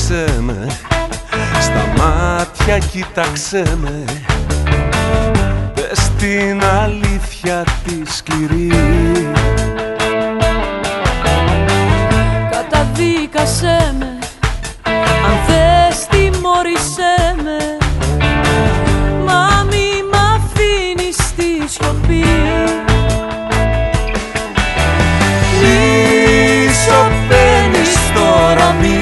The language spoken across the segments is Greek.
Κοίταξέ με, στα μάτια κοίταξέ με, πες την αλήθεια τη σκληρή. Καταδίκασέ με, αν θες τιμώρησέ με, μα μη μ' αφήνεις στη σιωπή. Μη σωπαίνεις τώρα, μη,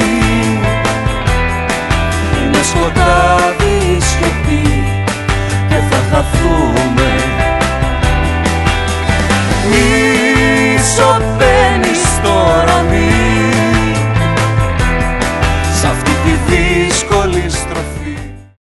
είναι σκοτάδι η σιωπή και θα χαθούμε. Μη